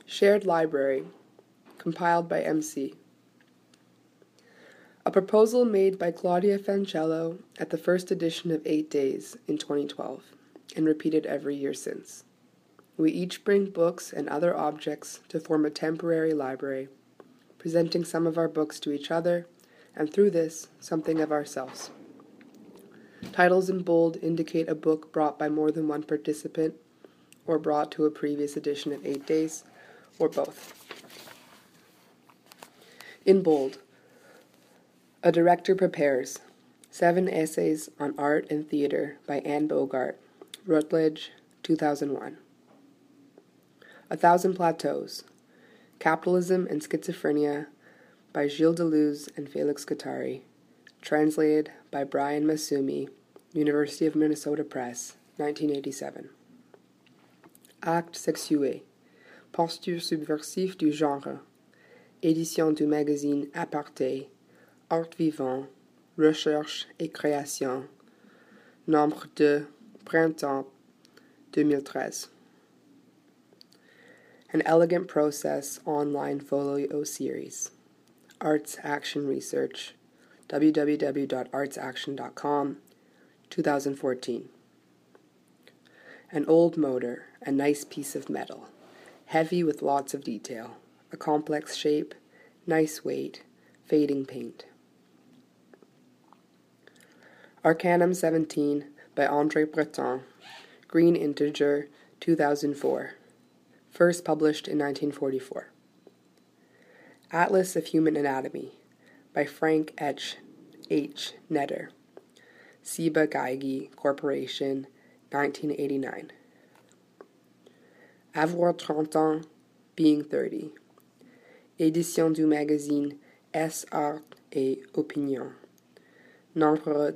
Shared Library, compiled by MC. A proposal made by Claudia Fancello at the first edition of 8 Days in 2012, and repeated every year since. We each bring books and other objects to form a temporary library, presenting some of our books to each other, and through this, something of ourselves. Titles in bold indicate a book brought by more than one participant, or brought to a previous edition of 8 Days, or both. In bold, a director prepares 7 essays on art and theater by Anne Bogart, Routledge, 2001. 1,000 Plateaus, Capitalism and Schizophrenia by Gilles Deleuze and Felix Guattari, translated by Brian Masumi, University of Minnesota Press, 1987. Acte sexué, posture subversive du genre, édition du magazine Aparté, Art Vivant, Recherche et Création, nombre 2, Printemps 2013. An Elegant Process online folio series. Arts Action Research, www.artsaction.com, 2014. An old motor, a nice piece of metal, heavy with lots of detail, a complex shape, nice weight, fading paint. Arcanum 17 by André Breton, Green Integer, 2004. First published in 1944. Atlas of Human Anatomy by Frank H. Netter, Ciba Geigy Corporation, 1989. Avoir 30 ans, Being 30. Édition du magazine S Art et Opinion. Nombre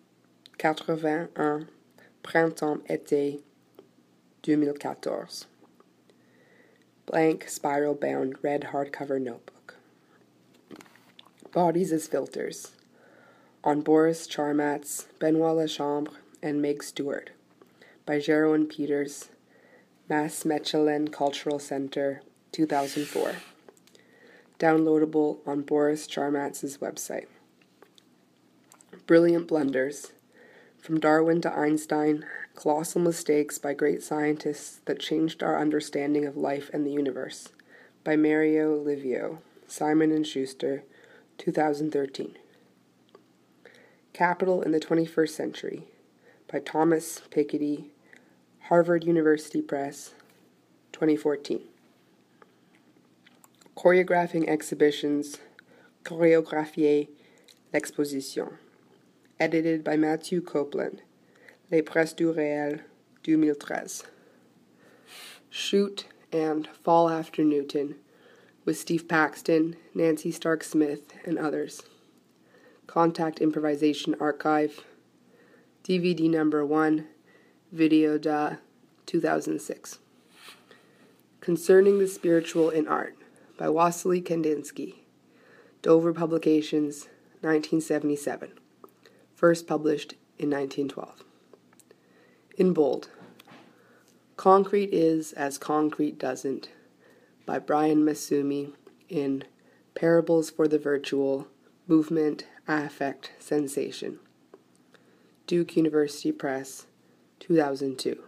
81, Printemps-été 2014. Blank, spiral-bound, red hardcover notebook. Bodies as Filters. On Boris Charmatz, Benoit Lachambre, and Meg Stewart. By Jeroen Peters, Mass Mechelen Cultural Center, 2004. Downloadable on Boris Charmatz's website. Brilliant Blunders. From Darwin to Einstein, Colossal Mistakes by Great Scientists That Changed Our Understanding of Life and the Universe, by Mario Livio, Simon & Schuster, 2013. Capital in the 21st Century, by Thomas Piketty, Harvard University Press, 2014. Choreographing Exhibitions, Chorégraphier l'Exposition, edited by Matthew Copeland, Les Presses du Réel, 2013. Shoot and Fall After Newton, with Steve Paxton, Nancy Stark Smith, and others. Contact Improvisation Archive, DVD number 1, Video da 2006. Concerning the Spiritual in Art, by Wassily Kandinsky, Dover Publications, 1977. First published in 1912. In bold, Concrete Is as Concrete Doesn't, by Brian Masumi, in Parables for the Virtual, Movement, Affect, Sensation. Duke University Press, 2002.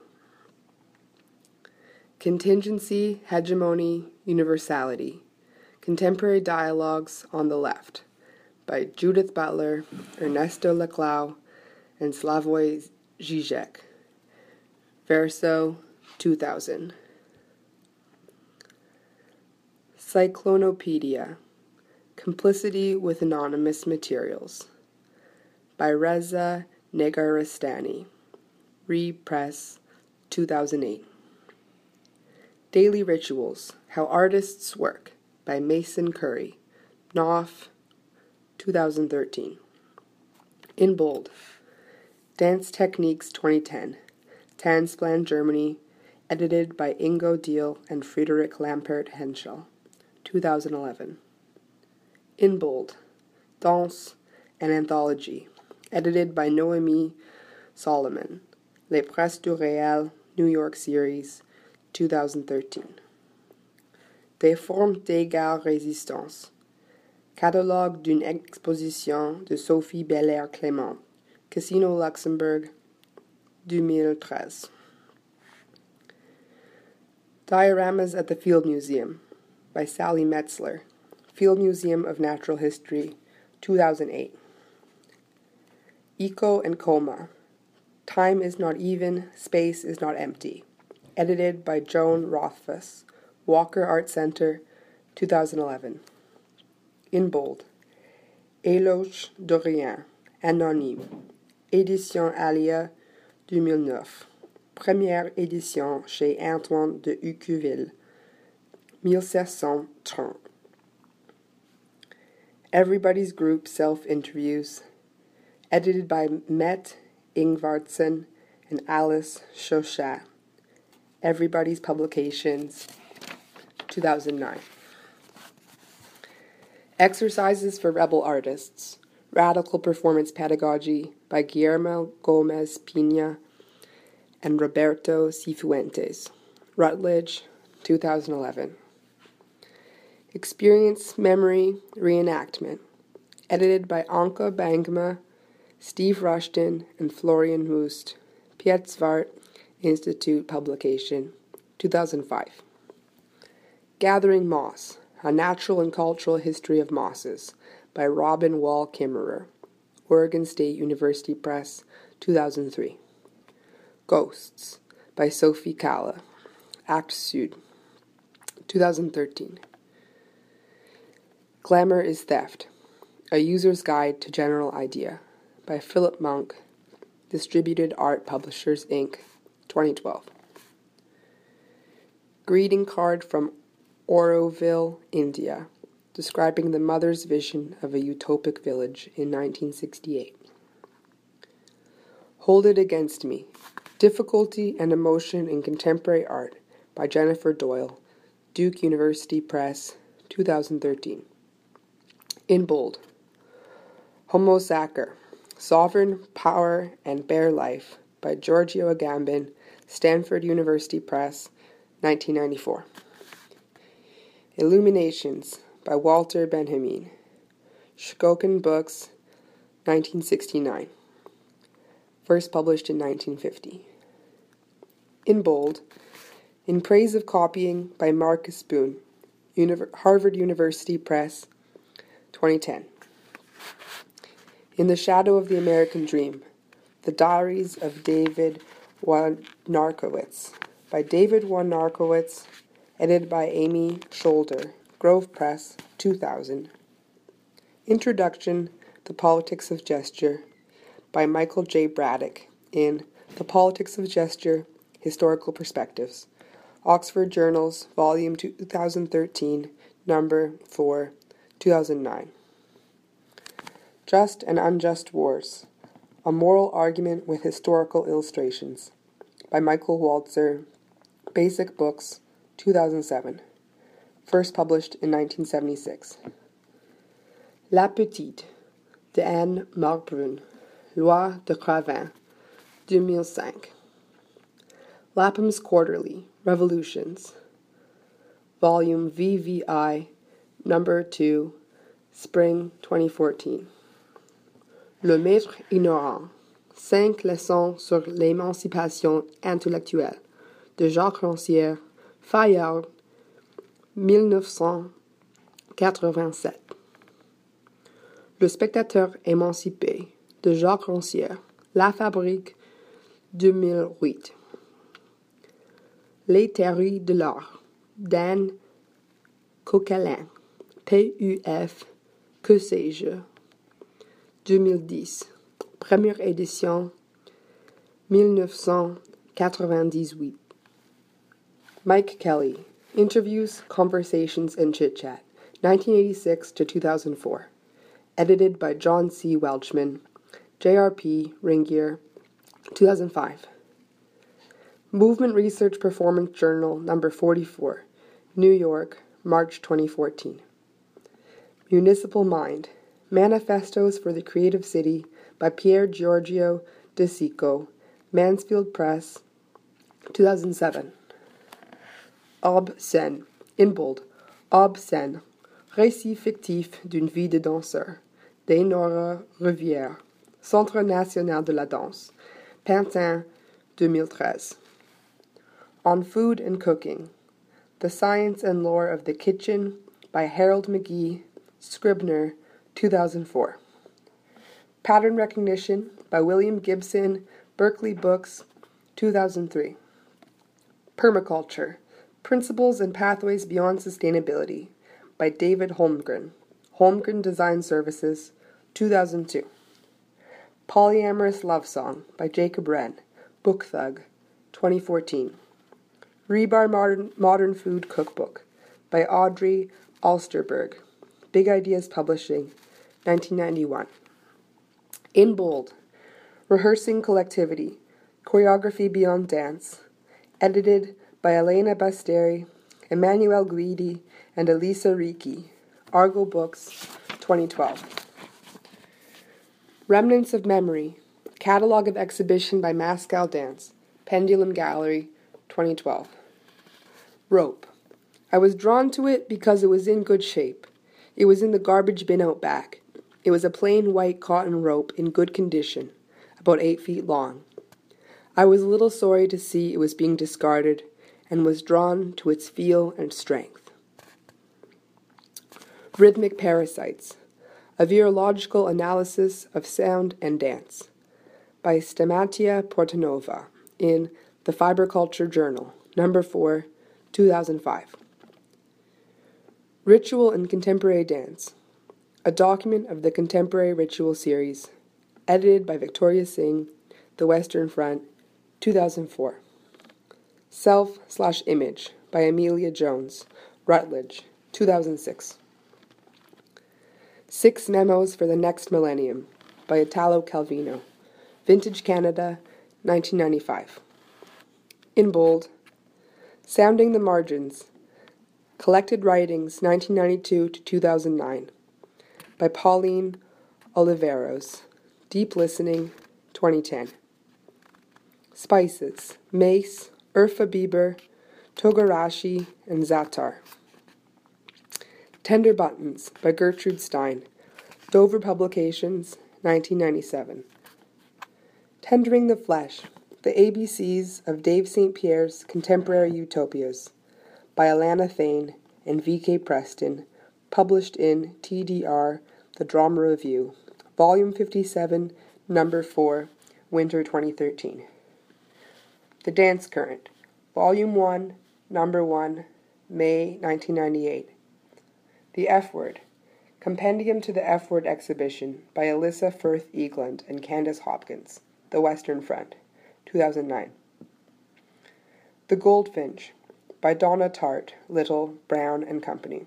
Contingency, Hegemony, Universality, Contemporary Dialogues on the Left, by Judith Butler, Ernesto Laclau, and Slavoj Žižek. Verso, 2000. Cyclonopedia, Complicity with Anonymous Materials, by Reza Negarestani. Re-Press, 2008. Daily Rituals, How Artists Work, by Mason Curry. Knopf, 2013. In bold, Dance Techniques 2010, Tanzplan Germany, edited by Ingo Diehl and Friedrich Lampert Henschel, 2011. In bold, Danse, an Anthology, edited by Noémie Solomon, Les Presses du Réel, New York Series, 2013. Des formes d'égale résistance. Catalogue d'une exposition de Sophie Belair-Clément. Casino Luxembourg, 2013. Dioramas at the Field Museum by Sally Metzler. Field Museum of Natural History, 2008. Eco and Coma. Time is not even, space is not empty. Edited by Joan Rothfuss. Walker Art Center, 2011. In bold. Éloge de rien. Anonyme. Édition Alia, 2009. Première édition chez Antoine de Ucuville, 1730. Everybody's Group Self-Interviews. Edited by Mette Ingvartsen and Alice Chauchat. Everybody's Publications, 2009. Exercises for Rebel Artists. Radical Performance Pedagogy by Guillermo Gomez Pina and Roberto Cifuentes. Routledge, 2011. Experience Memory Reenactment. Edited by Anke Bangma, Steve Rushton, and Florian Wust. Pietzwart Institute Publication, 2005. Gathering Moss, A Natural and Cultural History of Mosses, by Robin Wall Kimmerer. Oregon State University Press, 2003. Ghosts, by Sophie Kalla. Act Sud, 2013. Glamour is Theft, A User's Guide to General Idea, by Philip Monk. Distributed Art Publishers, Inc., 2012. Greeting Card from Auroville, India, describing the mother's vision of a utopic village in 1968. Hold It Against Me, Difficulty and Emotion in Contemporary Art, by Jennifer Doyle, Duke University Press, 2013. In bold. Homo Sacer, Sovereign Power and Bare Life, by Giorgio Agamben, Stanford University Press, 1994. Illuminations, by Walter Benjamin. Shokoken Books, 1969. First published in 1950. In bold. In Praise of Copying, by Marcus Boone. Harvard University Press, 2010. In the Shadow of the American Dream, The Diaries of David Wojnarowicz, by David Wojnarowicz, edited by Amy Scholder, Grove Press, 2000. Introduction to Politics of Gesture, by Michael J. Braddock, in The Politics of Gesture, Historical Perspectives, Oxford Journals, Volume 2013, Number 4, 2009. Just and Unjust Wars, A Moral Argument with Historical Illustrations, by Michael Walzer, Basic Books, 2007. First published in 1976. La Petite, de Anne Marbrun, Loi de Cravin, 2005. Lapham's Quarterly, Revolutions, Volume VVI, Number 2, Spring 2014. Le Maître Ignorant, 5 leçons sur l'émancipation intellectuelle, de Jacques Rancière, Fayard, 1987. Le Spectateur émancipé, de Jacques Rancière, La Fabrique, 2008. Les théories de l'art, d'Anne Coquelin, PUF, que sais-je, 2010. Première édition, 1998. Mike Kelly, Interviews, Conversations, and Chit-Chat, 1986 to 2004. Edited by John C. Welchman, JRP, Ringier, 2005. Movement Research Performance Journal, number 44, New York, March 2014. Municipal Mind, Manifestos for the Creative City, by Pier Giorgio De Sico, Mansfield Press, 2007. Ob Sen, in bold, Obscène, récit fictif d'une vie de danseur, d'Enora Rivière, Centre national de la danse, Pantin, 2013. On Food and Cooking, The Science and Lore of the Kitchen, by Harold McGee, Scribner, 2004. Pattern Recognition, by William Gibson, Berkeley Books, 2003. Permaculture, Principles and Pathways Beyond Sustainability, by David Holmgren, Holmgren Design Services, 2002. Polyamorous Love Song, by Jacob Wren, Book Thug, 2014. Rebar Modern Food Cookbook, by Audrey Alsterberg, Big Ideas Publishing, 1991. In bold, Rehearsing Collectivity, Choreography Beyond Dance, edited by Elena Basteri, Emmanuel Guidi, and Elisa Ricci, Argo Books, 2012. Remnants of Memory, Catalog of Exhibition by Mascal Dance, Pendulum Gallery, 2012. Rope. I was drawn to it because it was in good shape. It was in the garbage bin out back. It was a plain white cotton rope in good condition, about 8 feet long. I was a little sorry to see it was being discarded, and was drawn to its feel and strength. Rhythmic Parasites, A Virological Analysis of Sound and Dance, by Stamatia Portanova, in The Fiberculture Journal, No. 4, 2005. Ritual and Contemporary Dance, a document of the Contemporary Ritual series, edited by Victoria Singh, The Western Front, 2004. Self/Image, by Amelia Jones, Routledge, 2006. 6 Memos for the Next Millennium, by Italo Calvino, Vintage Canada, 1995. In bold, Sounding the Margins, Collected Writings, 1992 to 2009, by Pauline Oliveros, Deep Listening, 2010. Spices, Mace, Urfa Bieber, Togarashi, and Zatar. Tender Buttons, by Gertrude Stein, Dover Publications, 1997. Tendering the Flesh, The ABCs of Dave St. Pierre's Contemporary Utopias, by Alana Thane and V.K. Preston, published in TDR, The Drama Review, Volume 57, Number 4, Winter 2013. The Dance Current, Volume 1, Number 1, May 1998. The F Word, Compendium to the F Word Exhibition, by Alyssa Firth Eagland and Candace Hopkins, The Western Front, 2009. The Goldfinch, by Donna Tartt, Little, Brown and Company,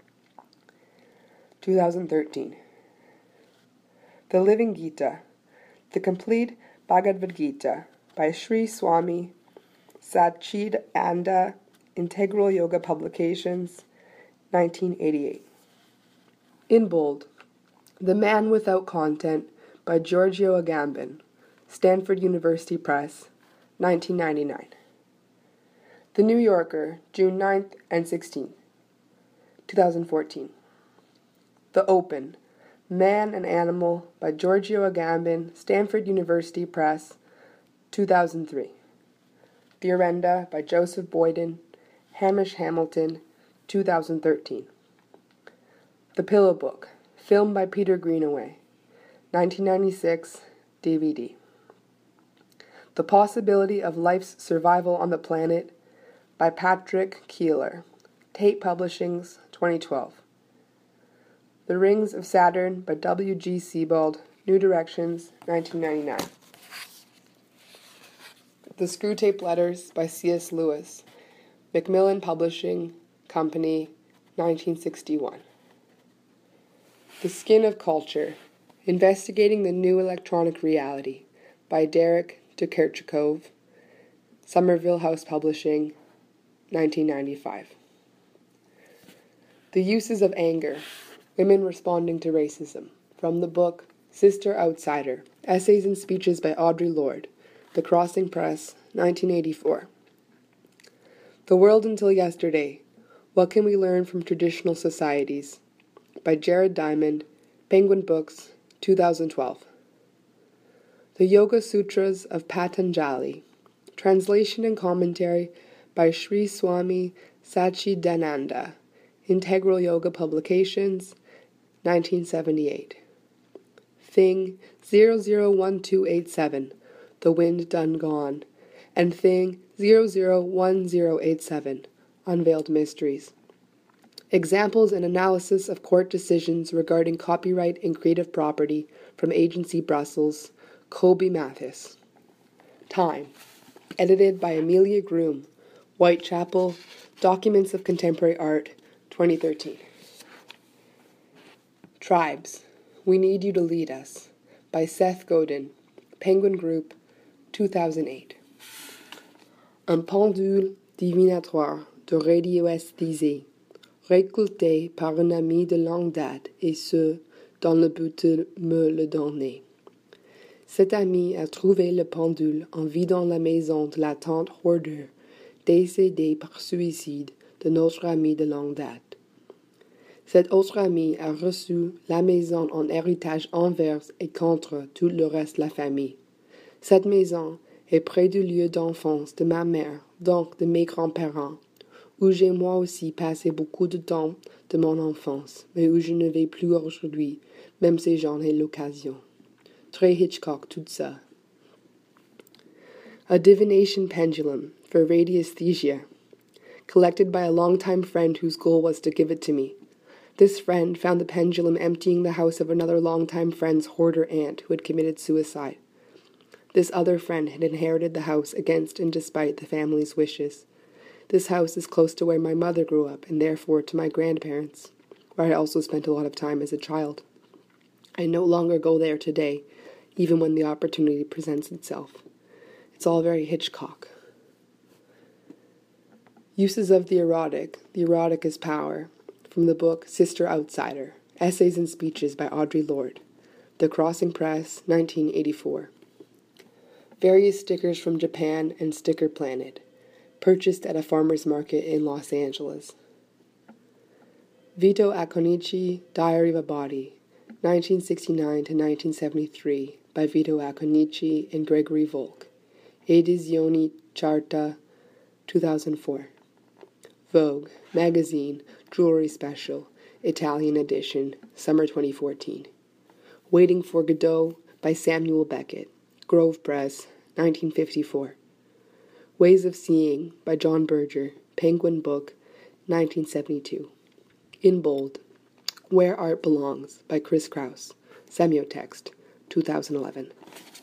2013. The Living Gita, The Complete Bhagavad Gita, by Sri Swami Satchidananda, Integral Yoga Publications, 1988. In bold, The Man Without Content, by Giorgio Agamben, Stanford University Press, 1999. The New Yorker, June 9th and 16th, 2014. The Open, Man and Animal, by Giorgio Agamben, Stanford University Press, 2003. The Orenda, by Joseph Boyden, Hamish Hamilton, 2013. The Pillow Book, film by Peter Greenaway, 1996, DVD. The Possibility of Life's Survival on the Planet, by Patrick Keeler, Tate Publishings, 2012. The Rings of Saturn, by W.G. Sebald, New Directions, 1999. The Screwtape Letters, by C.S. Lewis, Macmillan Publishing Company, 1961. The Skin of Culture, Investigating the New Electronic Reality, by Derek Dekerchikov, Somerville House Publishing, 1995. The Uses of Anger, Women Responding to Racism, from the book Sister Outsider, Essays and Speeches by Audre Lorde, The Crossing Press, 1984. The World Until Yesterday, What Can We Learn from Traditional Societies? By Jared Diamond, Penguin Books, 2012. The Yoga Sutras of Patanjali. Translation and commentary by Sri Swami Satchidananda. Integral Yoga Publications, 1978. Thing 001287, The Wind Done Gone, and Thing 001087, Unveiled Mysteries. Examples and analysis of court decisions regarding copyright and creative property from Agency Brussels, Colby Mathis. Time. Edited by Amelia Groom, Whitechapel, Documents of Contemporary Art, 2013. Tribes. We Need You to Lead Us, by Seth Godin, Penguin Group, 2008. Un pendule divinatoire de radioesthésie, récolté par un ami de longue date, et ce, dans le but de me le donner. Cet ami a trouvé le pendule en vidant la maison de la tante Hoarder, décédée par suicide de notre ami de longue date. Cet autre ami a reçu la maison en héritage envers et contre tout le reste de la famille. Cette maison est près du lieu d'enfance de ma mère, donc de mes grands-parents, où j'ai moi aussi passé beaucoup de temps de mon enfance, mais où je ne vais plus aujourd'hui, même si j'en ai l'occasion. Très Hitchcock, tout ça. A divination pendulum for radiesthesia, collected by a longtime friend whose goal was to give it to me. This friend found the pendulum emptying the house of another longtime friend's hoarder aunt who had committed suicide. This other friend had inherited the house against and despite the family's wishes. This house is close to where my mother grew up, and therefore to my grandparents, where I also spent a lot of time as a child. I no longer go there today, even when the opportunity presents itself. It's all very Hitchcock. Uses of the erotic is power, from the book Sister Outsider, Essays and Speeches by Audre Lorde, The Crossing Press, 1984. Various stickers from Japan and Sticker Planet, purchased at a farmer's market in Los Angeles. Vito Acconci, Diary of a Body, 1969 to 1973, by Vito Acconci and Gregory Volk, Edizioni Charta, 2004. Vogue, Magazine, Jewelry Special, Italian edition, Summer 2014. Waiting for Godot, by Samuel Beckett, Grove Press, 1954. Ways of Seeing, by John Berger, Penguin Book, 1972. In bold, Where Art Belongs, by Chris Kraus, Semiotext, 2011.